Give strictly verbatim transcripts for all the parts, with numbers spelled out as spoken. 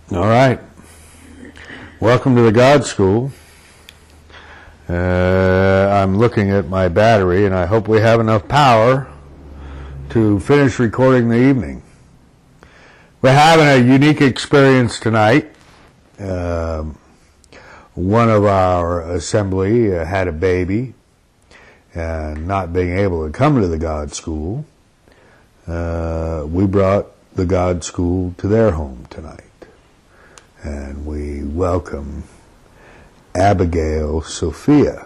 All right. Welcome to the God School. Uh, I'm looking at my battery, and I hope we have enough power to finish recording the evening. We're having a unique experience tonight. Uh, one of our assembly uh, had a baby, and not being able to come to the God School, uh, we brought the God School to their home tonight. And we welcome Abigail Sophia,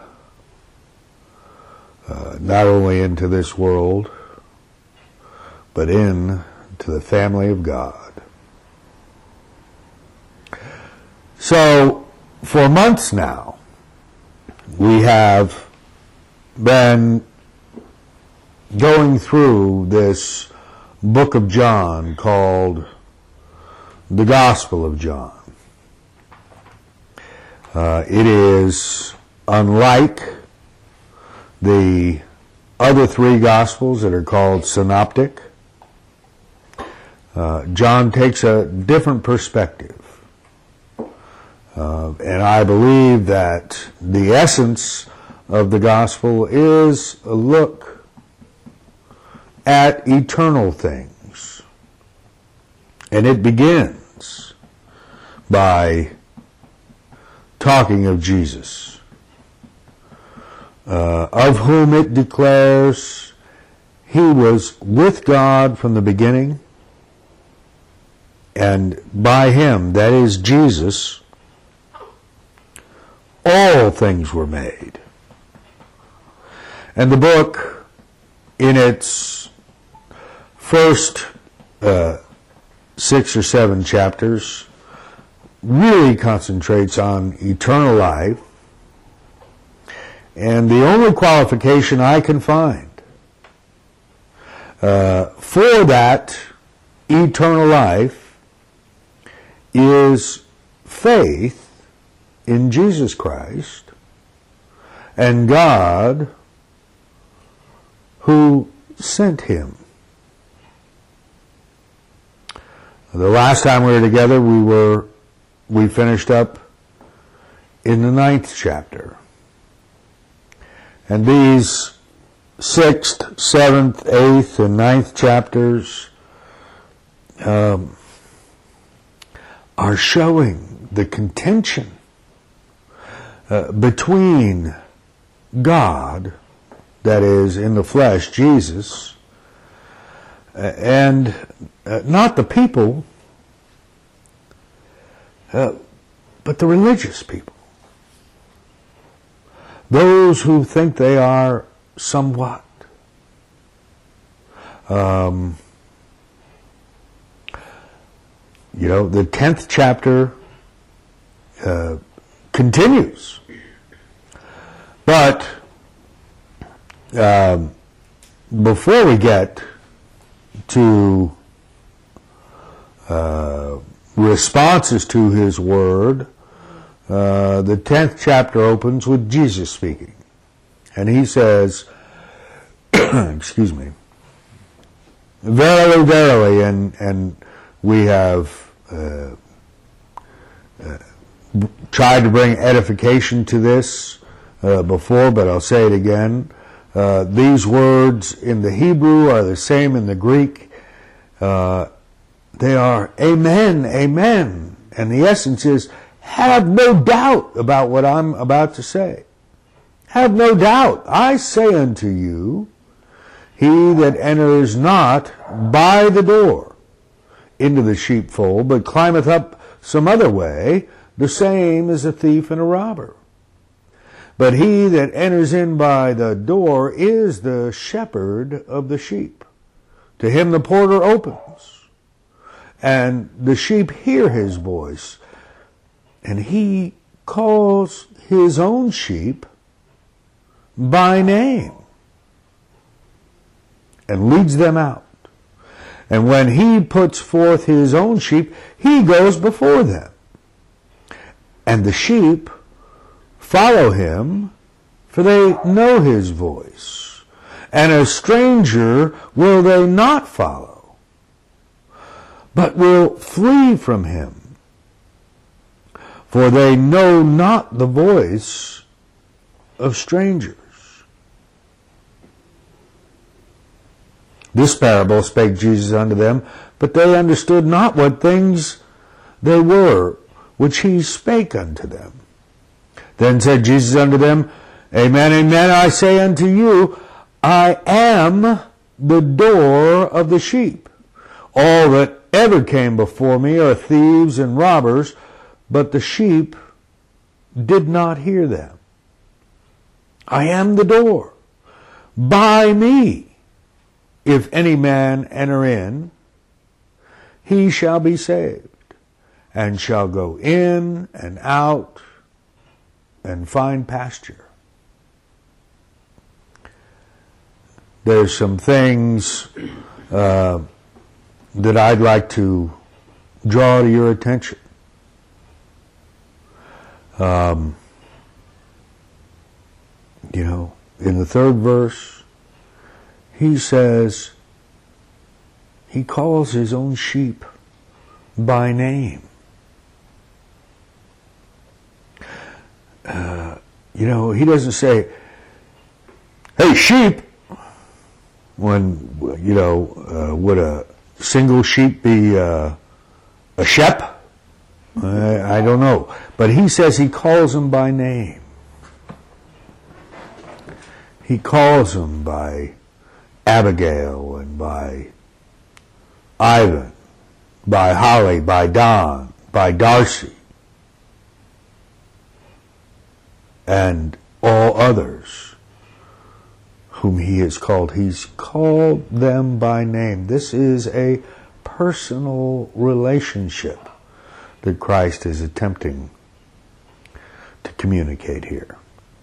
uh, not only into this world, but into the family of God. So, for months now, we have been going through this book of John called the Gospel of John. Uh, it is unlike the other three Gospels that are called synoptic. Uh, John takes a different perspective. Uh, and I believe that the essence of the Gospel is a look at eternal things. And it begins by talking of Jesus, uh, of whom it declares he was with God from the beginning, and by him, that is Jesus, all things were made. And the book, in its first uh, six or seven chapters, really concentrates on eternal life, and the only qualification I can find uh, for that eternal life is faith in Jesus Christ and God who sent him. The last time we were together, we were we finished up in the ninth chapter. And these sixth, seventh, eighth, and ninth chapters um, are showing the contention uh, between God, that is, in the flesh, Jesus, and uh, not the people, Uh, but the religious people, those who think they are somewhat. Um, you know, the tenth chapter uh, continues, but um, before we get to uh, responses to his word, uh, the tenth chapter opens with Jesus speaking. And he says, excuse me, verily, verily, and, and we have uh, uh, tried to bring edification to this uh, before, but I'll say it again. Uh, these words in the Hebrew are the same in the Greek. Uh, They are amen, amen. And the essence is, have no doubt about what I'm about to say. Have no doubt. I say unto you, he that enters not by the door into the sheepfold, but climbeth up some other way, the same is a thief and a robber. But he that enters in by the door is the shepherd of the sheep. To him the porter opens, and the sheep hear his voice, and he calls his own sheep by name and leads them out. And when he puts forth his own sheep, he goes before them. And the sheep follow him, for they know his voice. And a stranger will they not follow, but will flee from him, for they know not the voice of strangers. This parable spake Jesus unto them, but they understood not what things they were which he spake unto them. Then said Jesus unto them, Amen, amen, I say unto you, I am the door of the sheep. All that ever came before me are thieves and robbers, but the sheep did not hear them. I am the door. By me, if any man enter in, he shall be saved, and shall go in and out and find pasture. There's some things uh, that I'd like to draw to your attention. Um, you know, in the third verse, he says, he calls his own sheep by name. Uh, you know, he doesn't say, hey, sheep, when, you know, uh, would a single sheep be uh, a shep? I, I don't know. But he says he calls them by name. He calls them by Abigail and by Ivan, by Holly, by Don, by Darcy, and all others whom he has called. He's called them by name. This is a personal relationship that Christ is attempting to communicate here.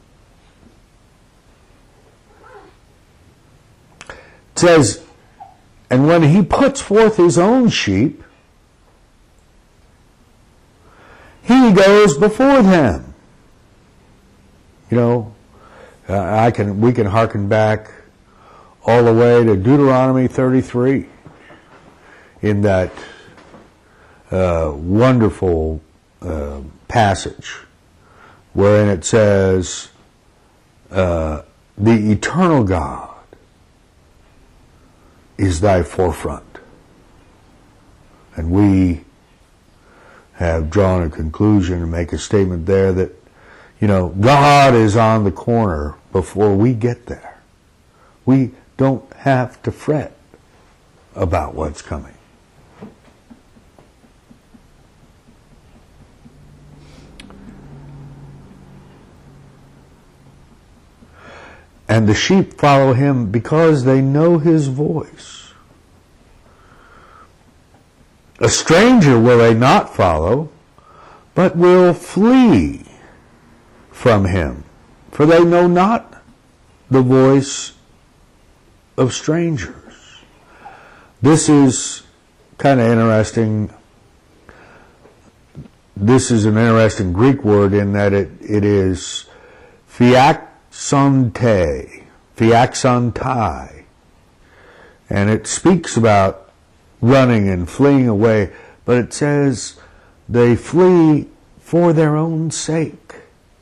It says, and when he puts forth his own sheep, he goes before them. You know, uh, I can we can hearken back all the way to Deuteronomy thirty-three in that uh, wonderful uh, passage wherein it says, uh, the eternal God is thy forefront. And we have drawn a conclusion and make a statement there that, you know, God is on the corner before we get there. We don't have to fret about what's coming. And the sheep follow him because they know his voice. A stranger will they not follow, but will flee from him, for they know not the voice of strangers. This is kind of interesting. This is an interesting Greek word in that it, it is fiak Sante, fiaxantai, and it speaks about running and fleeing away, but it says they flee for their own sake.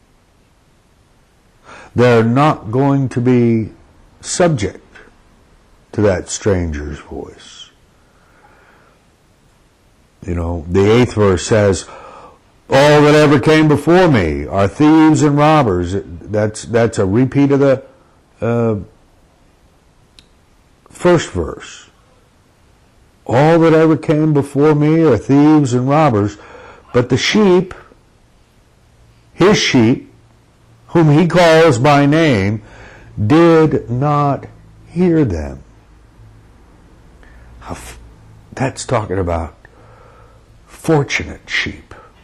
They're not going to be subject to that stranger's voice. You know, the eighth verse says, all that ever came before me are thieves and robbers. That's that's a repeat of the uh, first verse. All that ever came before me are thieves and robbers, but the sheep, his sheep, whom he calls by name, did not hear them. That's talking about fortunate sheep.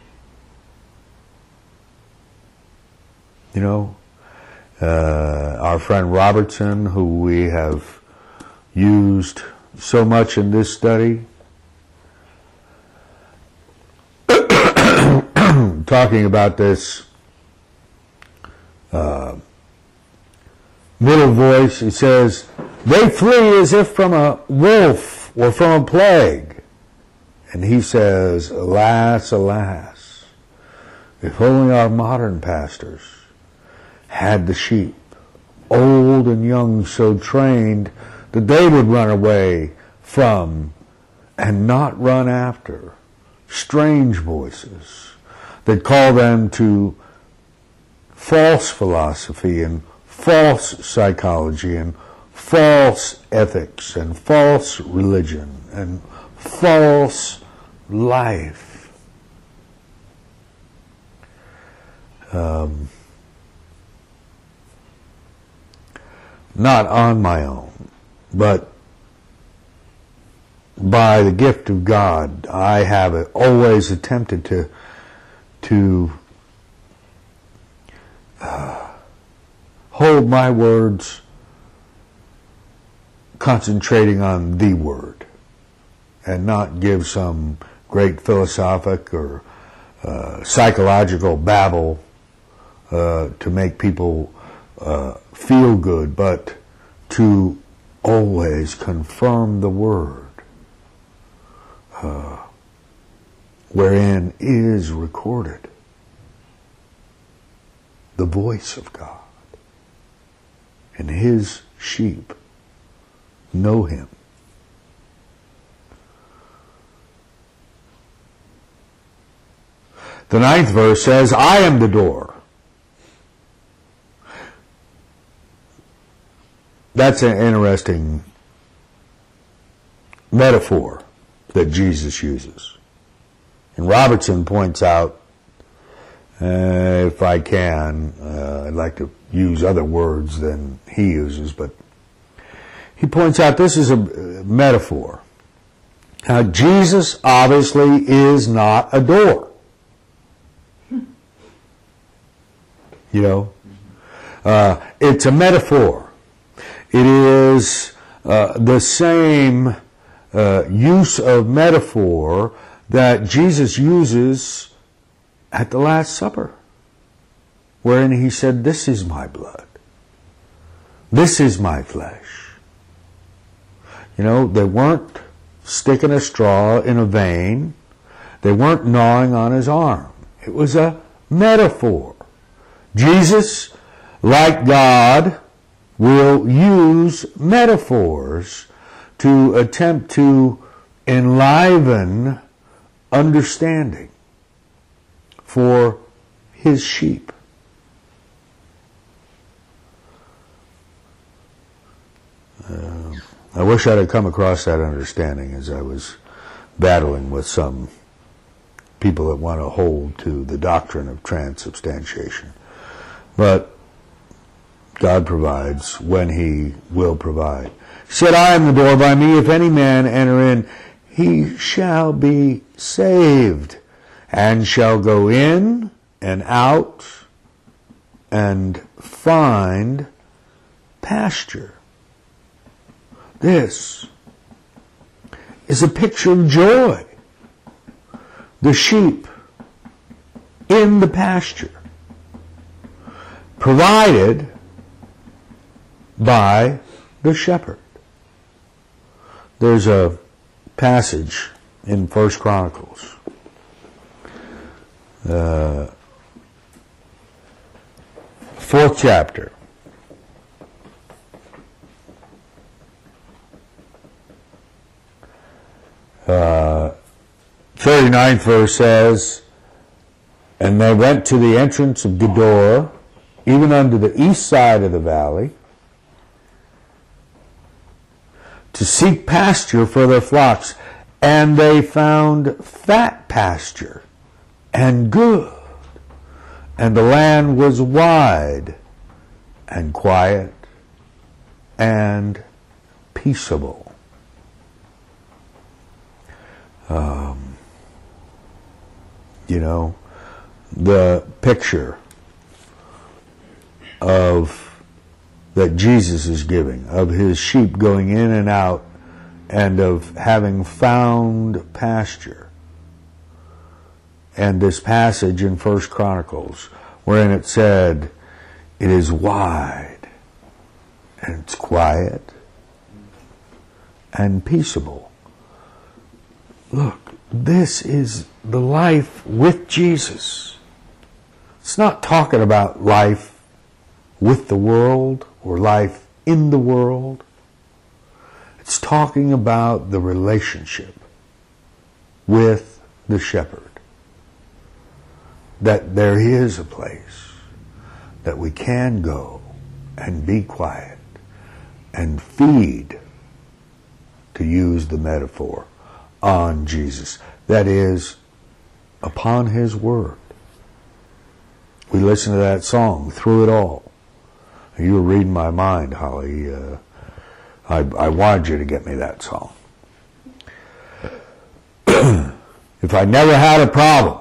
You know, uh, our friend Robertson, who we have used so much in this study, talking about this uh, middle voice, he says, they flee as if from a wolf or from a plague. And he says, alas, alas. If only our modern pastors had the sheep, old and young, so trained that they would run away from and not run after strange voices that call them to false philosophy and false psychology and false ethics and false religion and false life. Um, not on my own, but by the gift of God, I have always attempted to to uh, hold my words concentrating on the word and not give some great philosophic or uh, psychological babble uh, to make people uh, feel good, but to always confirm the word uh, wherein is recorded the voice of God, and his sheep know him. The ninth verse says, I am the door. That's an interesting metaphor that Jesus uses. And Robertson points out, uh, if I can, uh, I'd like to use other words than he uses, but he points out this is a metaphor. Now, Jesus obviously is not a door. You know, uh, it's a metaphor. It is uh, the same uh, use of metaphor that Jesus uses at the Last Supper, wherein he said, this is my blood. This is my flesh. You know, they weren't sticking a straw in a vein. They weren't gnawing on his arm. It was a metaphor. Jesus, like God, will use metaphors to attempt to enliven understanding for his sheep. Uh, I wish I'd have come across that understanding as I was battling with some people that want to hold to the doctrine of transubstantiation. But God provides when he will provide. He said, I am the door. By me, if any man enter in, he shall be saved, and shall go in and out and find pasture. This is a picture of joy. The sheep in the pasture, provided by the shepherd. There's a passage in First Chronicles, uh, fourth chapter, uh, thirty-ninth verse says, and they went to the entrance of Gedor, even unto the east side of the valley, to seek pasture for their flocks. And they found fat pasture and good, and the land was wide and quiet and peaceable. Um, you know, the picture of that Jesus is giving, of his sheep going in and out, and of having found pasture. And this passage in First Chronicles, wherein it said, it is wide, and it's quiet, and peaceable. Look, this is the life with Jesus. It's not talking about life with the world or life in the world. It's talking about the relationship with the shepherd. That there is a place that we can go and be quiet and feed, to use the metaphor, on Jesus. That is, upon His Word. We listened to that song, Through It All. You were reading my mind, Holly. Uh, I, I wanted you to get me that song. If I never had a problem,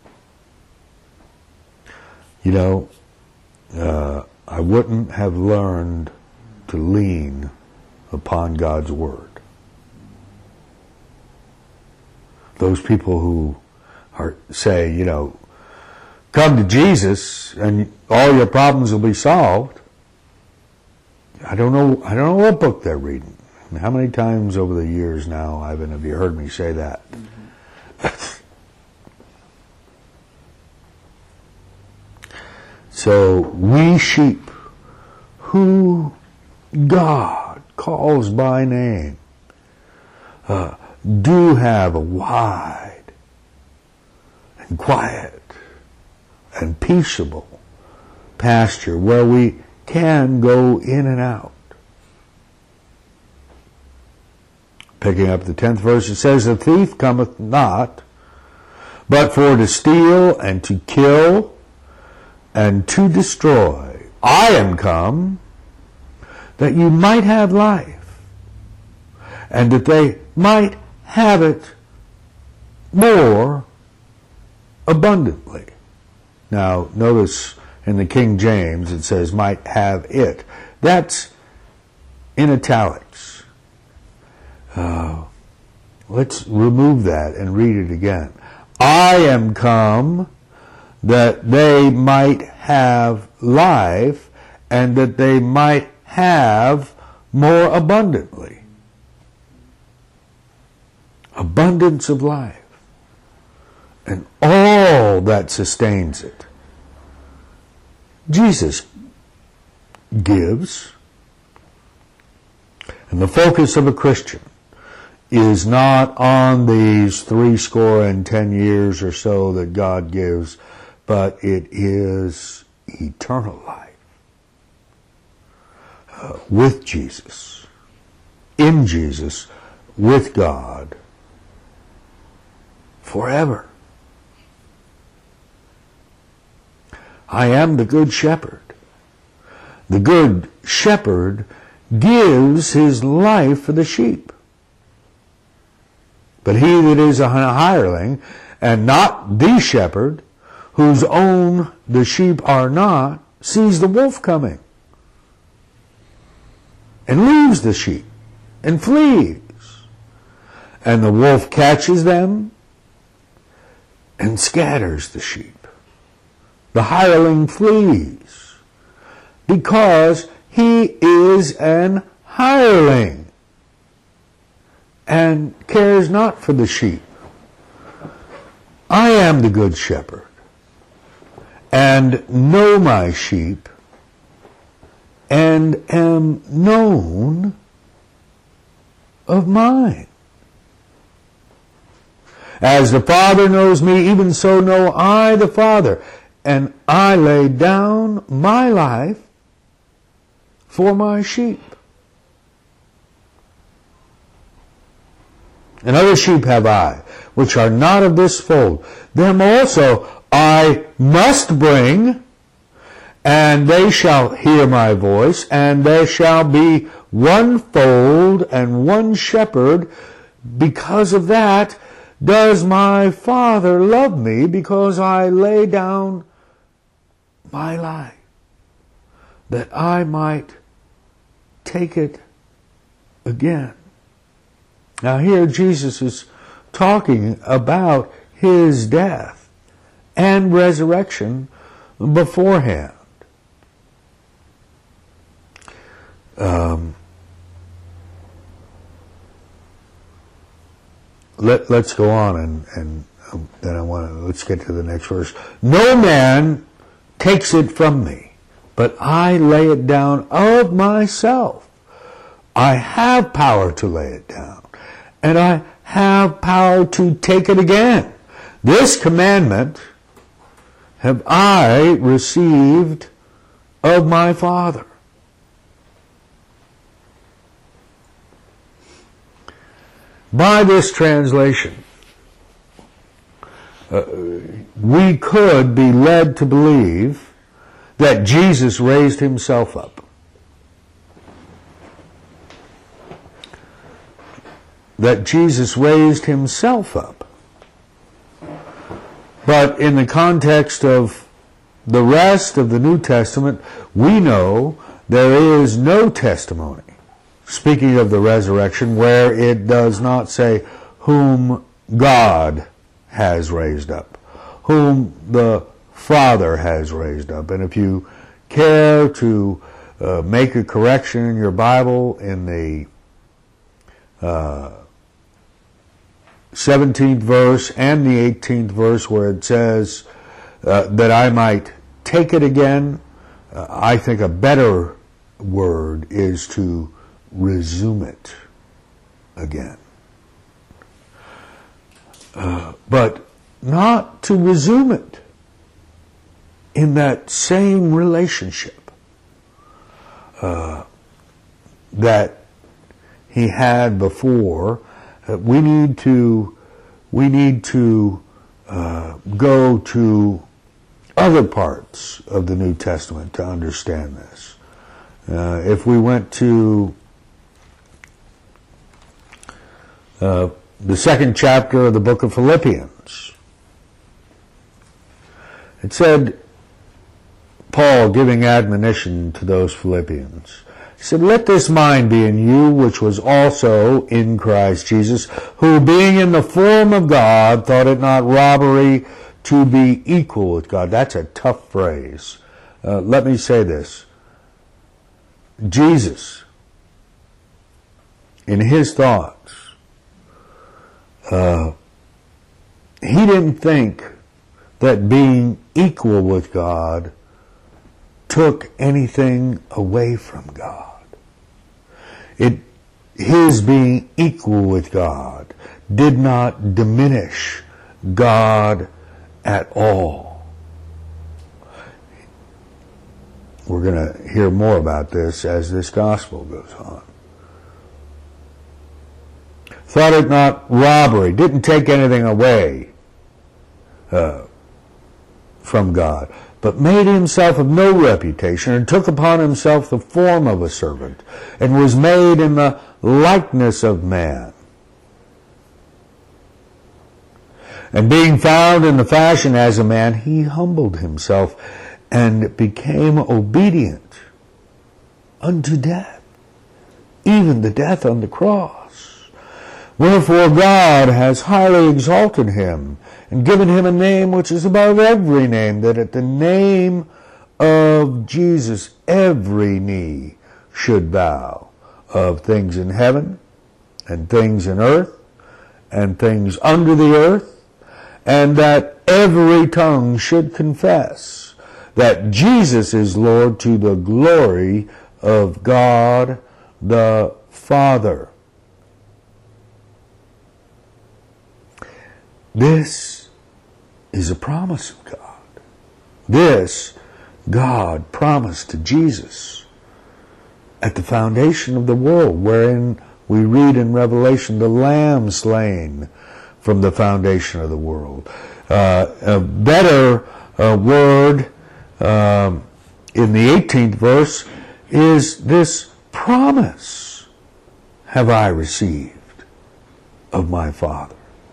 you know, uh, I wouldn't have learned to lean upon God's Word. Those people who are say, you know, come to Jesus and all your problems will be solved. I don't know. I don't know what book they're reading. How many times over the years now, Ivan, have you heard me say that? Mm-hmm. So we sheep, who God calls by name, uh, do have a wide and quiet and peaceable pasture where we can go in and out. Picking up the tenth verse, it says, the thief cometh not, but for to steal and to kill and to destroy. I am come that you might have life, and that they might have it more abundantly. Now, notice in the King James it says might have it. That's in italics. Uh, let's remove that and read it again. I am come that they might have life, and that they might have more abundantly. Abundance of life. And all that sustains it. Jesus gives. And the focus of a Christian is not on these three score and ten years or so that God gives, but it is eternal life uh, with Jesus, in Jesus, with God, forever. I am the good shepherd. The good shepherd gives his life for the sheep. But he that is a hireling, and not the shepherd, whose own the sheep are not, sees the wolf coming, and leaves the sheep, and flees. And the wolf catches them, and scatters the sheep. The hireling flees, because he is an hireling, and cares not for the sheep. I am the good shepherd, and know my sheep, and am known of mine. As the Father knows me, even so know I the Father, and I lay down my life for my sheep. And other sheep have I, which are not of this fold. Them also I must bring, and they shall hear my voice, and there shall be one fold and one shepherd. Because of that does my Father love me, because I lay down my life, that I might take it again. Now here Jesus is talking about his death and resurrection beforehand. Um, let, let's go on and, and um, then I want to, let's get to the next verse. No man takes it from me, but I lay it down of myself. I have power to lay it down, and I have power to take it again. This commandment have I received of my Father. By this translation, uh, we could be led to believe that Jesus raised himself up. That Jesus raised himself up. But in the context of the rest of the New Testament, we know there is no testimony, speaking of the resurrection, where it does not say whom God has raised up, whom the Father has raised up. And if you care to uh, make a correction in your Bible in the uh, seventeenth verse and the eighteenth verse where it says uh, that I might take it again, uh, I think a better word is to resume it again. Uh, but not to resume it in that same relationship uh, that he had before. Uh, we need to we need to uh, go to other parts of the New Testament to understand this. Uh, if we went to uh, the second chapter of the book of Philippians, it said, Paul giving admonition to those Philippians, he said, let this mind be in you, which was also in Christ Jesus, who being in the form of God, thought it not robbery to be equal with God. That's a tough phrase. Uh, let me say this. Jesus, in his thoughts, uh, he didn't think that being equal with God took anything away from God. It, his being equal with God did not diminish God at all. We're going to hear more about this as this gospel goes on. Thought it not robbery, didn't take anything away uh, from God, but made himself of no reputation, and took upon himself the form of a servant, and was made in the likeness of man. And being found in the fashion as a man, he humbled himself, and became obedient unto death, even the death on the cross. Wherefore God has highly exalted him, and given him a name which is above every name, that at the name of Jesus every knee should bow, of things in heaven, and things in earth, and things under the earth, and that every tongue should confess that Jesus is Lord, to the glory of God the Father. This is a promise of God. This God promised to Jesus at the foundation of the world, wherein we read in Revelation, the Lamb slain from the foundation of the world. Uh, a better uh, word um, in the eighteenth verse is this promise have I received of my Father.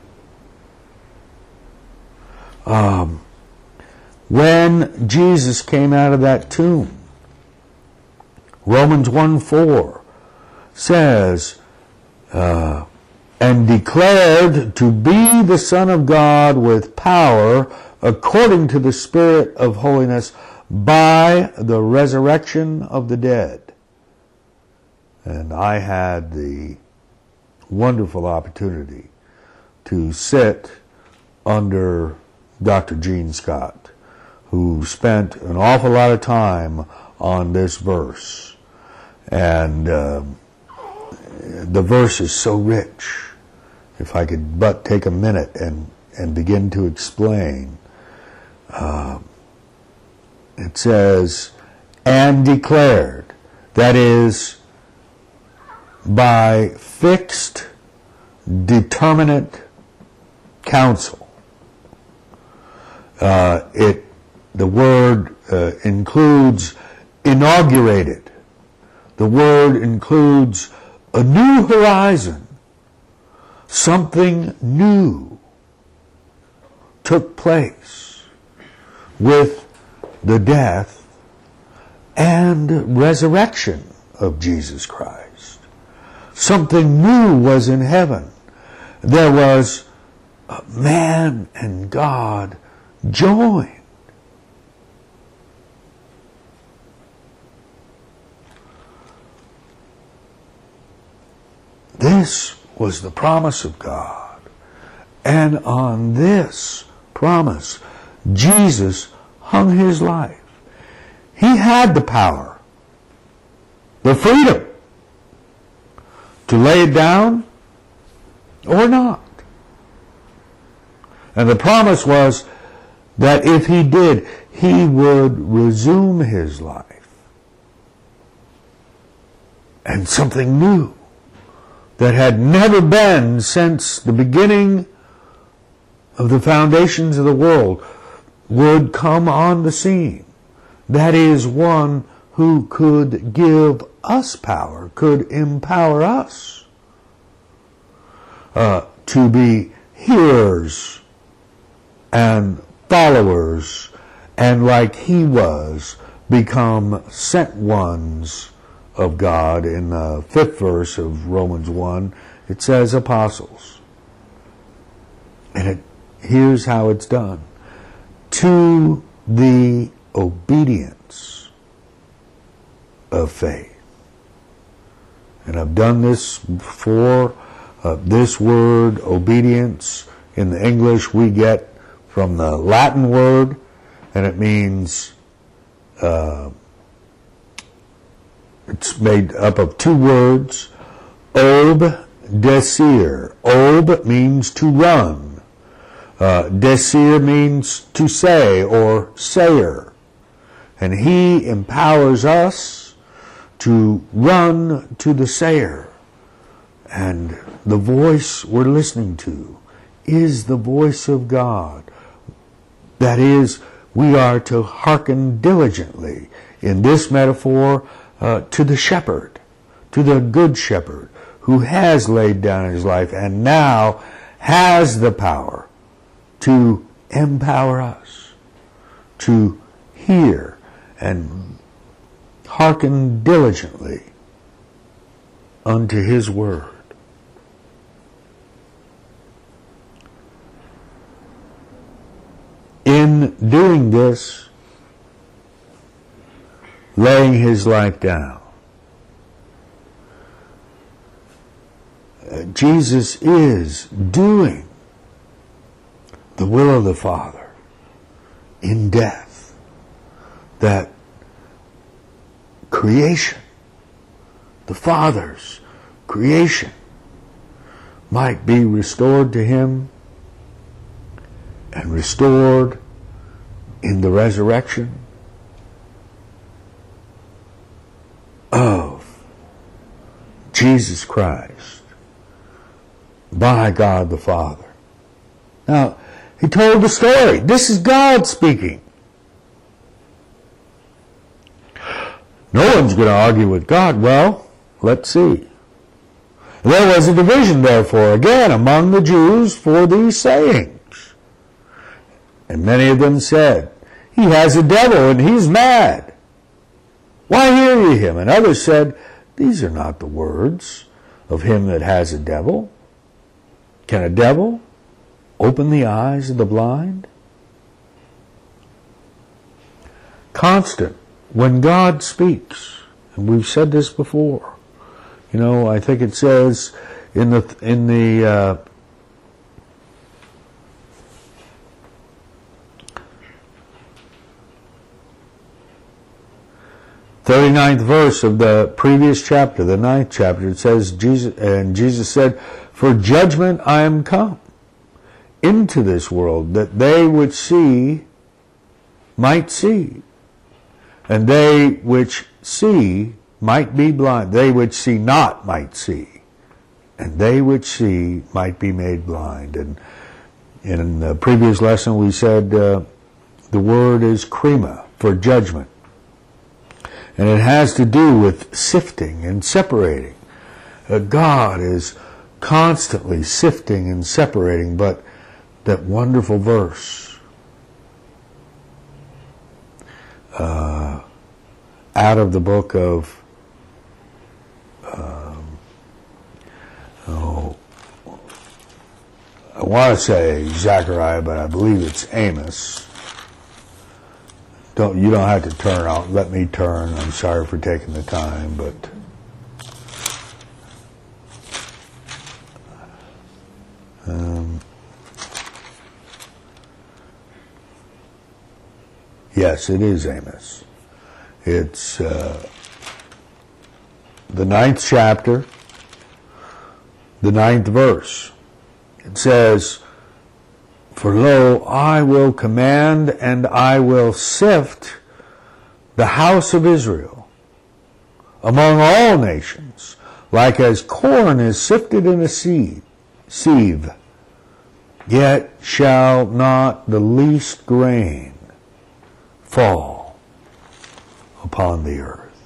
Um, when Jesus came out of that tomb, Romans one four says, uh, and declared to be the Son of God with power according to the Spirit of holiness by the resurrection of the dead. And I had the wonderful opportunity to sit under Doctor Gene Scott who spent an awful lot of time on this verse. And uh, the verse is so rich. If I could but take a minute and, and begin to explain. Uh, it says, and declared, that is, by fixed, determinate counsel. Uh, it, the word uh, includes inaugurated. The word includes a new horizon. Something new took place with the death and resurrection of Jesus Christ. Something new was in heaven. There was man and God joined. This was the promise of God. And on this promise, Jesus hung his life. He had the power, the freedom to lay it down or not. And the promise was that if he did, he would resume his life. And something new that had never been since the beginning of the foundations of the world would come on the scene. That is, one who could give us power, could empower us uh, to be hearers and followers, and like he was, become sent ones of God. In the fifth verse of Romans one, it says apostles. And it, here's how it's done. To the obedience of faith. And I've done this before. Uh, this word, obedience, in the English we get from the Latin word, and it means uh, it's made up of two words, obdecere. Ob means to run. Uh, decere means to say or sayer. And he empowers us to run to the sayer. And the voice we're listening to is the voice of God. That is, we are to hearken diligently, in this metaphor, Uh, to the shepherd, to the good shepherd, who has laid down his life and now has the power to empower us, to hear and hearken diligently unto his word. In doing this, laying his life down, uh, Jesus is doing the will of the Father in death, that creation, the Father's creation, might be restored to him and restored in the resurrection of Jesus Christ by God the Father. Now, he told the story. This is God speaking. No one's going to argue with God. Well, let's see. There was a division, therefore, again among the Jews for these sayings. And many of them said, he has a devil and he's mad. Why hear ye him? And others said, these are not the words of him that has a devil. Can a devil open the eyes of the blind? Constant. When God speaks, and we've said this before, you know, I think it says in the, in the, uh, thirty-ninth verse of the previous chapter, the ninth chapter, it says, Jesus, and Jesus said, "For judgment I am come into this world, that they which see might see, and they which see might be blind. They which see not might see, and they which see might be made blind." And in the previous lesson we said uh, the word is krima, for judgment. And it has to do with sifting and separating. Uh, God is constantly sifting and separating, but that wonderful verse, uh, out of the book of, um, oh, I want to say Zechariah, but I believe it's Amos. Don't, you don't have to turn out. Let me turn. I'm sorry for taking the time, but um, yes, it is Amos. It's uh, the ninth chapter, the ninth verse. It says, "For lo, I will command and I will sift the house of Israel among all nations, like as corn is sifted in a seed, sieve, yet shall not the least grain fall upon the earth."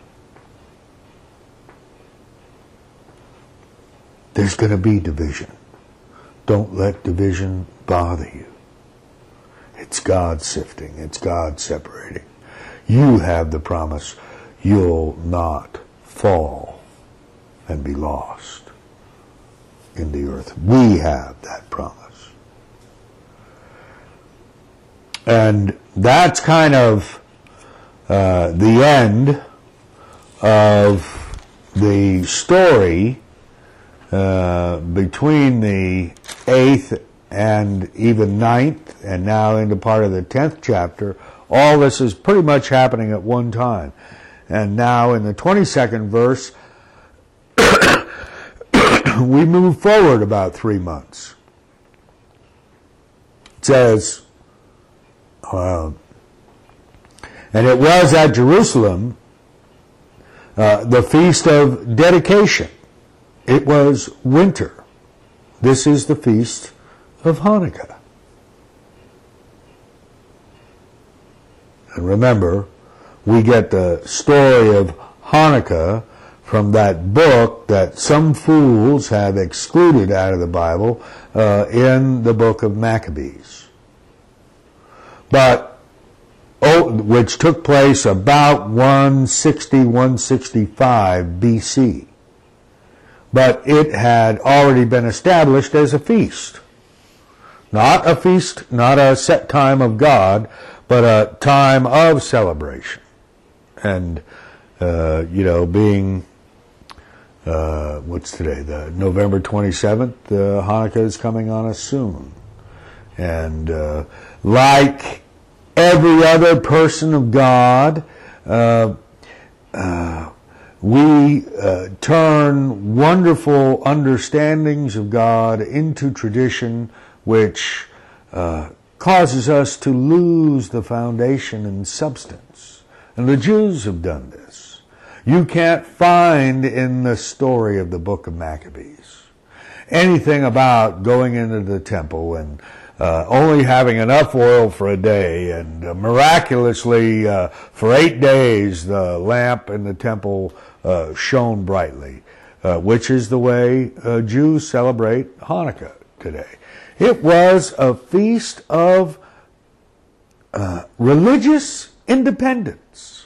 There's going to be division. Don't let division bother you. It's God sifting. It's God separating. You have the promise you'll not fall and be lost in the earth. We have that promise. And that's kind of uh, the end of the story uh, between the eighth and even ninth, and now into part of the tenth chapter. All this is pretty much happening at one time. And now in the twenty-second verse, we move forward about three months. It says, uh, "And it was at Jerusalem uh, the feast of dedication." It was winter. This is the feast of Hanukkah. And remember, we get the story of Hanukkah from that book that some fools have excluded out of the Bible uh, in the book of Maccabees. But, oh, which took place about one sixty, one sixty-five B C. But it had already been established as a feast. Not a feast, not a set time of God, but a time of celebration. And, uh, you know, being, uh, what's today, the November twenty-seventh, uh, Hanukkah is coming on us soon. And uh, like every other person of God, uh, uh, we uh, turn wonderful understandings of God into tradition, which uh, causes us to lose the foundation and substance. And the Jews have done this. You can't find in the story of the book of Maccabees anything about going into the temple and uh, only having enough oil for a day, and uh, miraculously uh, for eight days the lamp in the temple uh, shone brightly, uh, which is the way uh, Jews celebrate Hanukkah today. It was a feast of uh, religious independence.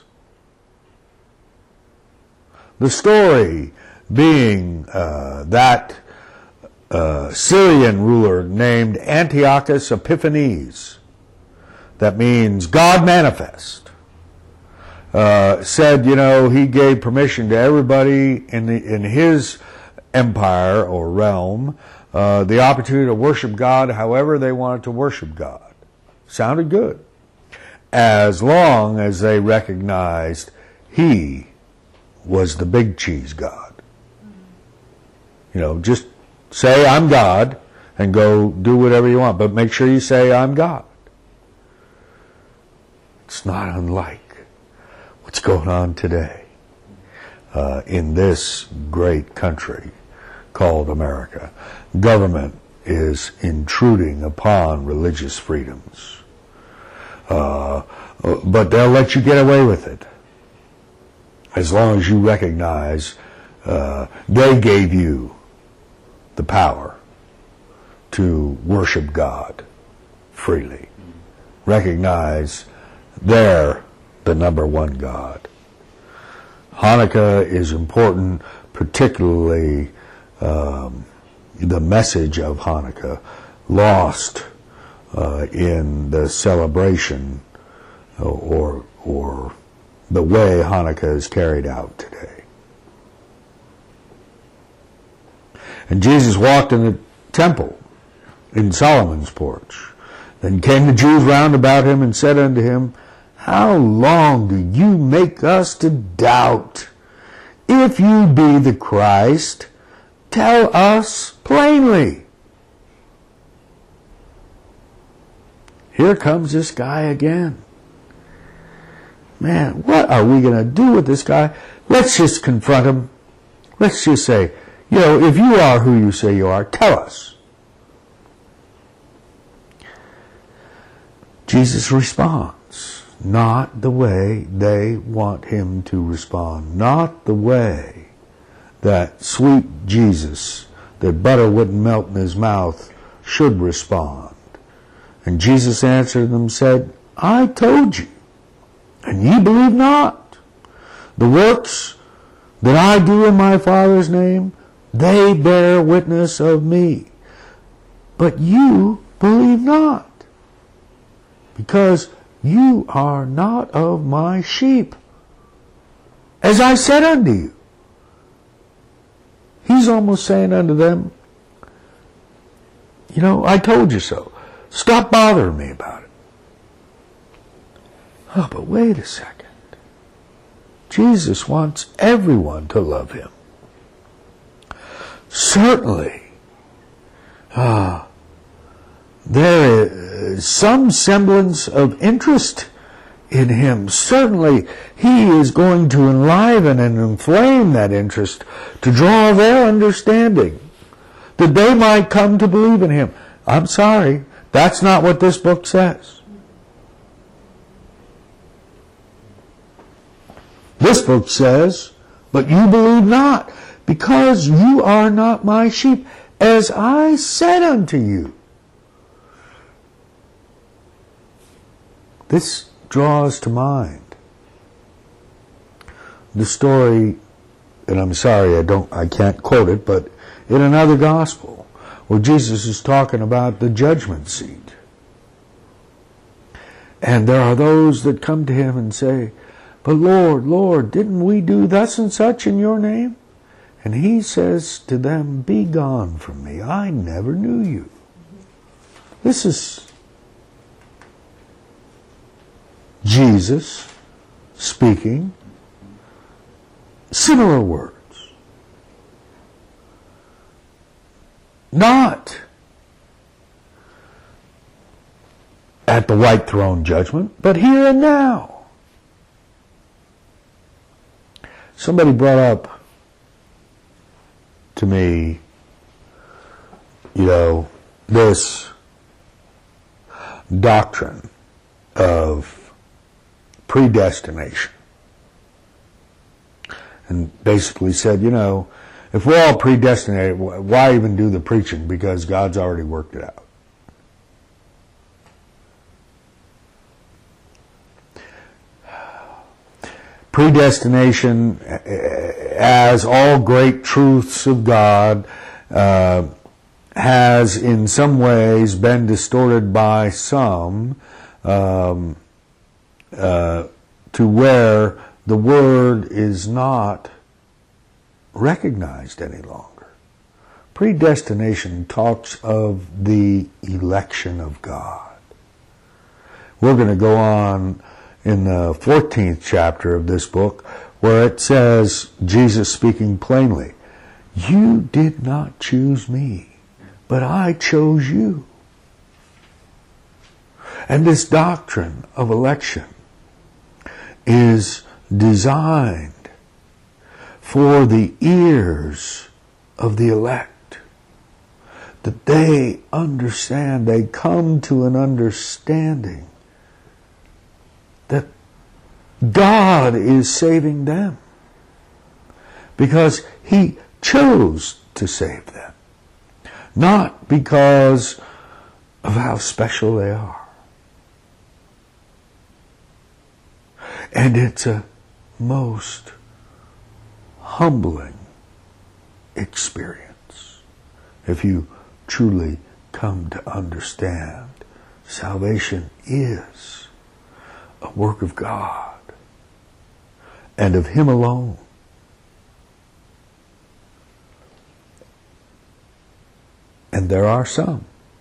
The story being uh, that uh, Syrian ruler named Antiochus Epiphanes, that means God manifest, uh, said, you know, he gave permission to everybody in the, in his empire or realm uh, the opportunity to worship God however they wanted to worship God. Sounded good, as long as they recognized he was the big cheese God. You know, just say I'm God and go do whatever you want, but make sure you say I'm God. It's not unlike what's going on today uh, in this great country called America. Government is intruding upon religious freedoms. Uh, but they'll let you get away with it as long as you recognize uh, they gave you the power to worship God freely. Recognize they're the number one God. Hanukkah is important, particularly um, the message of Hanukkah lost uh, in the celebration or or the way Hanukkah is carried out today. And Jesus walked in the temple in Solomon's porch. Then came the Jews round about him and said unto him, How long do you make us to doubt? If you be the Christ, tell us plainly. Here comes this guy again. Man, what are we going to do with this guy? Let's just confront him. Let's just say, you know, if you are who you say you are, tell us. Jesus responds, not the way they want him to respond, not the way that sweet Jesus, that butter wouldn't melt in his mouth, should respond. And Jesus answered them and said, I told you, and ye believe not. The works that I do in my Father's name, they bear witness of me. But you believe not, because you are not of my sheep. As I said unto you. He's almost saying unto them, you know, I told you so. Stop bothering me about it. Oh, but wait a second. Jesus wants everyone to love him. Certainly, ah, there is some semblance of interest in him. Certainly, he is going to enliven and inflame that interest to draw their understanding, that they might come to believe in him. I'm sorry, that's not what this book says. This book says, but you believe not, because you are not my sheep, as I said unto you. This draws to mind the story, and I'm sorry I don't I can't quote it, but in another gospel where Jesus is talking about the judgment seat. And there are those that come to him and say, but Lord, Lord, didn't we do thus and such in your name? And he says to them, be gone from me, I never knew you. This is Jesus speaking similar words. Not at the white throne judgment, but here and now. Somebody brought up to me, you know, this doctrine of predestination. And basically said, you know, if we're all predestinated, why even do the preaching? Because God's already worked it out. Predestination, as all great truths of God, uh, has in some ways been distorted by some um, uh, to where the word is not recognized any longer. Predestination talks of the election of God. We're going to go on in the fourteenth chapter of this book, where it says, Jesus speaking plainly, you did not choose me, but I chose you. And this doctrine of election is designed for the ears of the elect, that they understand, they come to an understanding that God is saving them because He chose to save them, not because of how special they are. And it's a most humbling experience if you truly come to understand salvation is a work of God and of Him alone. And there are some,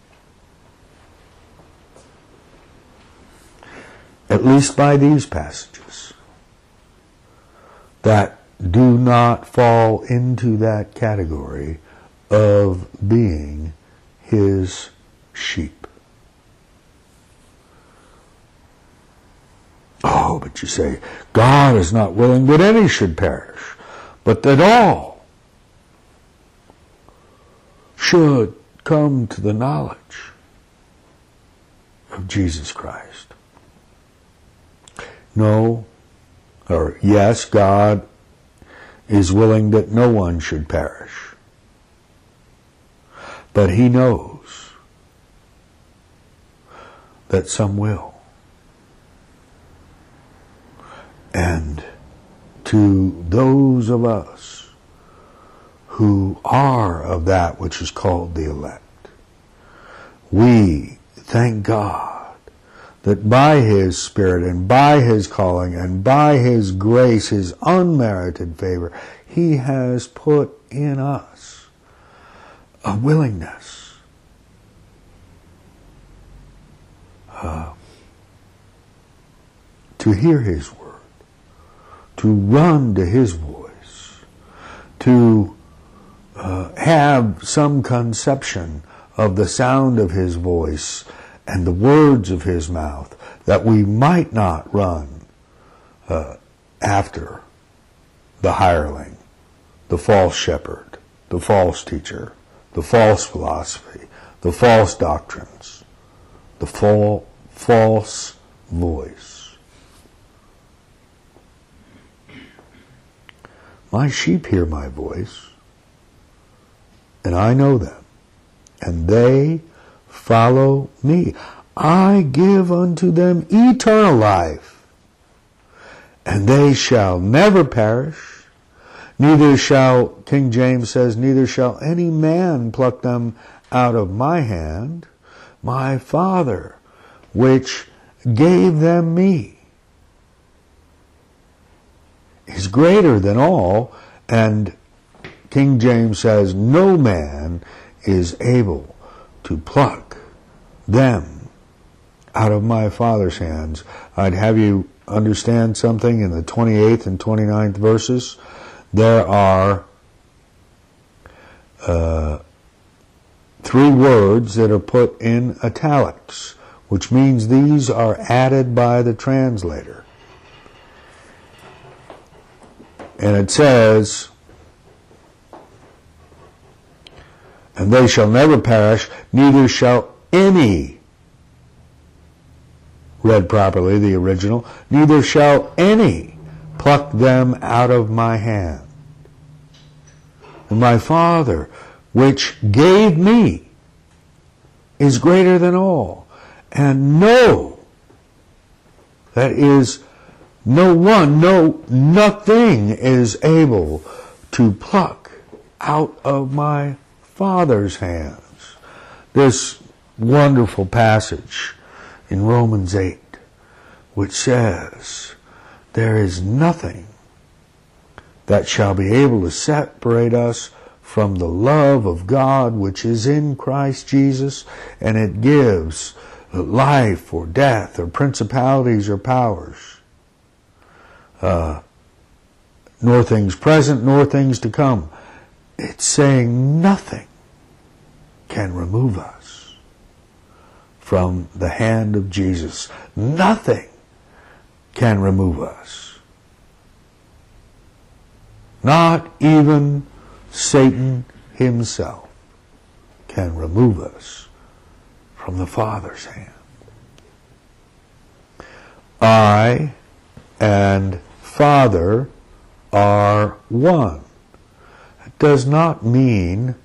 at least by these passages, that do not fall into that category of being His sheep. Oh, but you say, God is not willing that any should perish, but that all should come to the knowledge of Jesus Christ. No, or yes, God is willing that no one should perish. But He knows that some will. And to those of us who are of that which is called the elect, we thank God that by His Spirit and by His calling and by His grace, His unmerited favor, He has put in us a willingness uh, to hear His word, to run to His voice, to uh, have some conception of the sound of His voice and the words of His mouth, that we might not run uh, after the hireling, the false shepherd, the false teacher, the false philosophy, the false doctrines, the fal- false voice. My sheep hear my voice, and I know them, and they follow me. I give unto them eternal life, and they shall never perish, neither shall, King James says, neither shall any man pluck them out of my hand. My Father, which gave them me, is greater than all, and King James says, no man is able to pluck them out of my Father's hands. I'd have you understand something in the twenty-eighth and twenty-ninth verses. There are uh, three words that are put in italics, which means these are added by the translator. And it says, and they shall never perish, neither shall any, read properly, the original, neither shall any pluck them out of my hand. And my Father, which gave me, is greater than all. And no, that is, no one, no, nothing is able to pluck out of my Father's hands. This wonderful passage in Romans eight, which says, there is nothing that shall be able to separate us from the love of God which is in Christ Jesus, and it gives life or death or principalities or powers. Uh, nor things present, nor things to come. It's saying nothing can remove us from the hand of Jesus. Nothing can remove us. Not even Satan himself can remove us from the Father's hand. I and Father are one. It does not mean,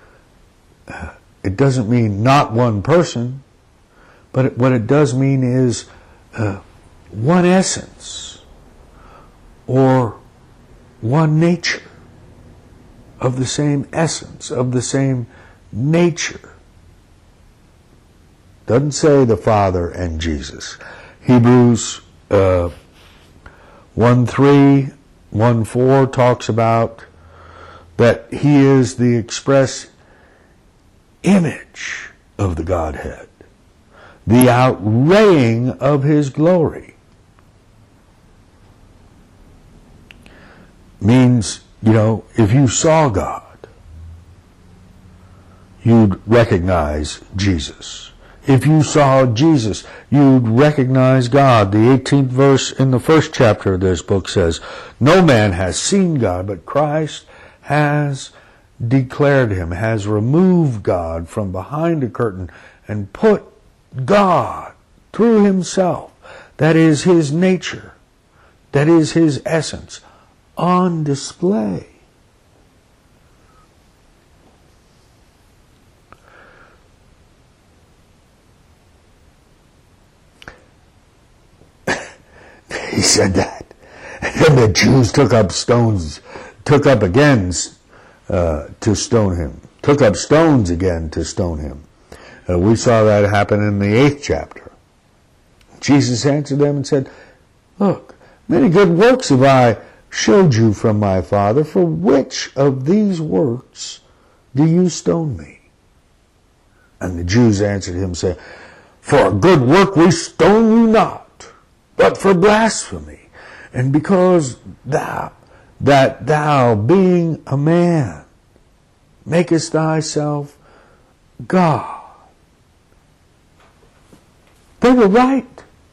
it doesn't mean not one person, but it, what it does mean is uh, one essence or one nature of the same essence, of the same nature. Doesn't say the Father and Jesus. Hebrews uh, one three, one four talks about that he is the express image of the Godhead, the outraying of his glory. Means, you know, if you saw God, you'd recognize Jesus. If you saw Jesus, you'd recognize God. The eighteenth verse in the first chapter of this book says, "No man has seen God, but Christ has declared him," has removed God from behind a curtain and put God through himself, that is his nature, that is his essence, on display. He said that. And then the Jews took up stones, took up again uh, to stone him, took up stones again to stone him. Uh, we saw that happen in the eighth chapter. Jesus answered them and said, "Look, many good works have I showed you from my Father. For which of these works do you stone me?" And the Jews answered him, saying, "For a good work we stone you not, but for blasphemy, and because thou, that thou, being a man, makest thyself God." They were right.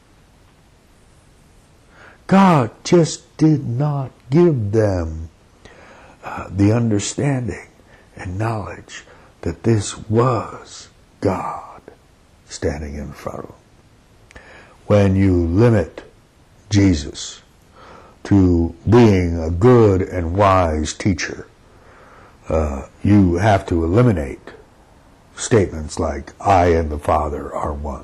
God just did not give them uh, the understanding and knowledge that this was God standing in front of them. When you limit Jesus to being a good and wise teacher, uh, you have to eliminate statements like, "I and the Father are one."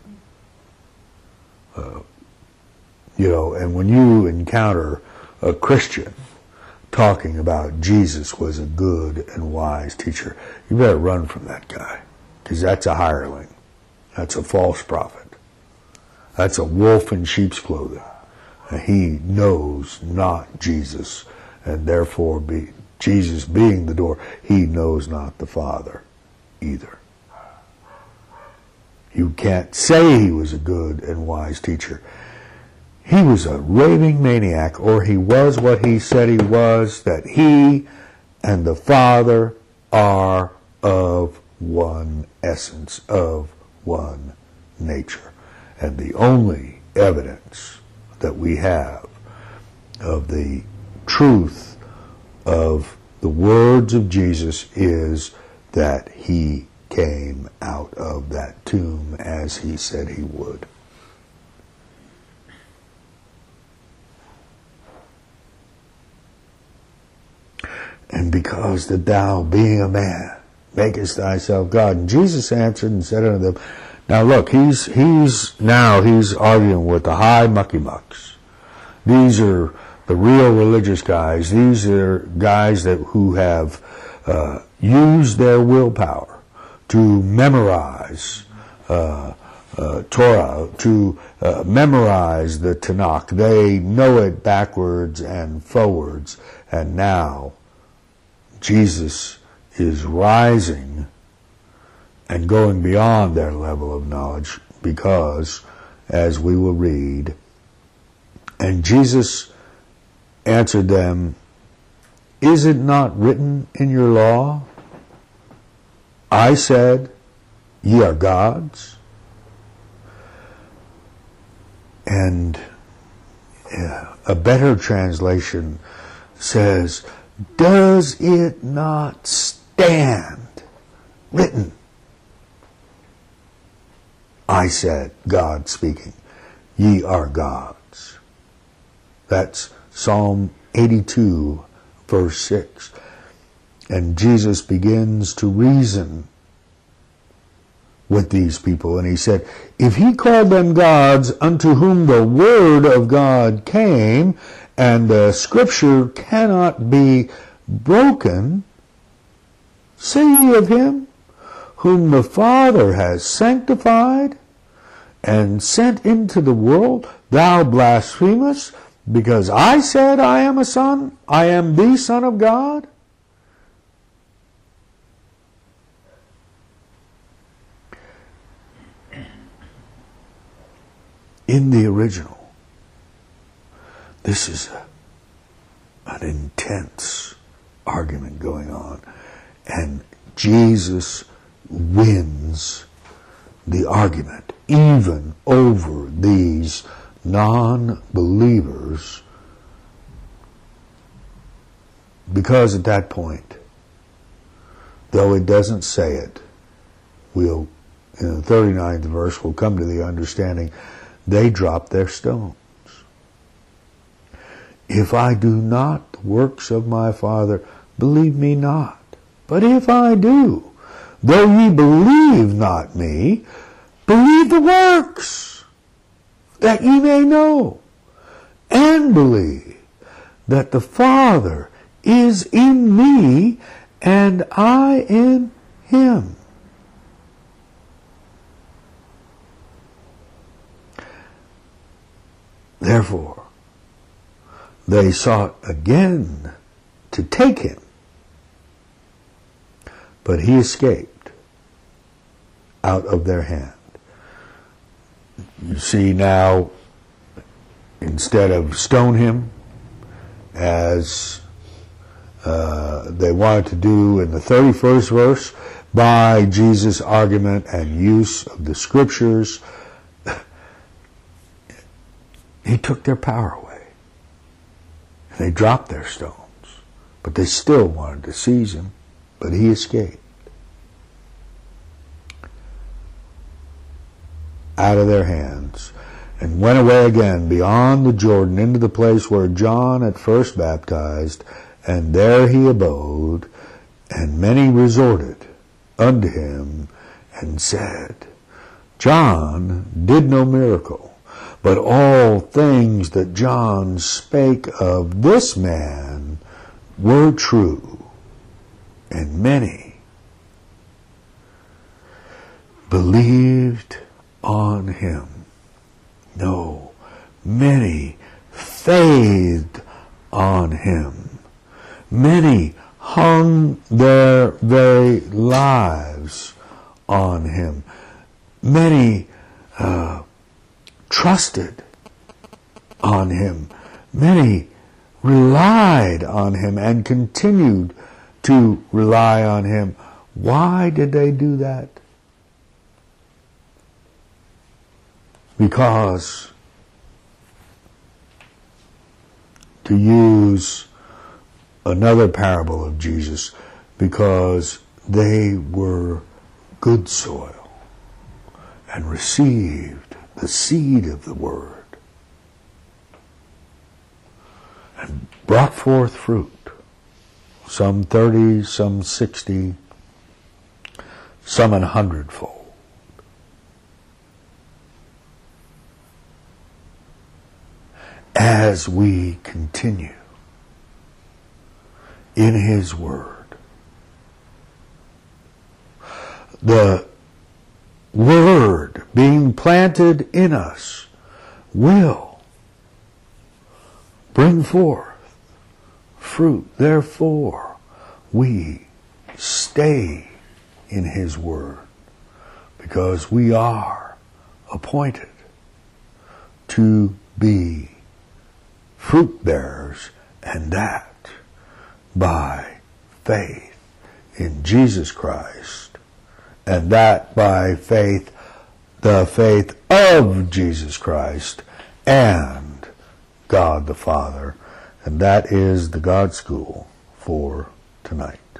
Uh, you know, and when you encounter a Christian talking about Jesus was a good and wise teacher, you better run from that guy, because that's a hireling. That's a false prophet. That's a wolf in sheep's clothing. And he knows not Jesus, and therefore, be, Jesus being the door, he knows not the Father either. You can't say he was a good and wise teacher. He was a raving maniac, or he was what he said he was, that he and the Father are of one essence, of one nature. And the only evidence that we have of the truth of the words of Jesus is that he came out of that tomb as he said he would. And because that thou, being a man, makest thyself God. And Jesus answered and said unto them, now look, he's he's now he's arguing with the high mucky mucks. These are the real religious guys. These are guys that who have uh, used their willpower to memorize uh, uh, Torah, to uh, memorize the Tanakh. They know it backwards and forwards. And now Jesus is rising and going beyond their level of knowledge, because, as we will read, and Jesus answered them, "Is it not written in your law, I said, ye are gods?" And uh, a better translation says, "Does it not stand written? I said," God speaking, "ye are gods." That's Psalm eighty-two, verse six. And Jesus begins to reason with these people, and he said, "If he called them gods unto whom the word of God came, and the scripture cannot be broken, say ye of him whom the Father has sanctified and sent into the world, thou blasphemest, because I said I am a son, I am the Son of God?" In the original, this is a, an intense argument going on, and Jesus wins the argument, even over these non-believers, because at that point, though it doesn't say it, we'll, in the thirty-ninth verse, we'll come to the understanding, they drop their stones. "If I do not the works of my Father, believe me not. But if I do, though ye believe not me, believe the works, that ye may know, and believe that the Father is in me, and I in him." Therefore, they sought again to take him, but he escaped out of their hand. You see now, instead of stone him, as uh, they wanted to do in the thirty-first verse, by Jesus' argument and use of the scriptures, he took their power away. They dropped their stones, but they still wanted to seize him, but he escaped out of their hands and went away again beyond the Jordan into the place where John at first baptized, and there he abode, and many resorted unto him and said, John did no miracle, but all things that John spake of this man were true, and many believed on him. No, many faithed on him. Many hung their very lives on him. Many uh, trusted on him. Many relied on him and continued to rely on him. Why did they do that? Because, to use another parable of Jesus, because they were good soil and received the seed of the word and brought forth fruit, some thirty, some sixty, some an hundredfold. As we continue in his word, the word being planted in us will bring forth fruit. Therefore, we stay in his word, because we are appointed to be fruit bearers and that by faith in Jesus Christ, and that by faith, the faith of Jesus Christ and God the Father. And that is the God School for tonight.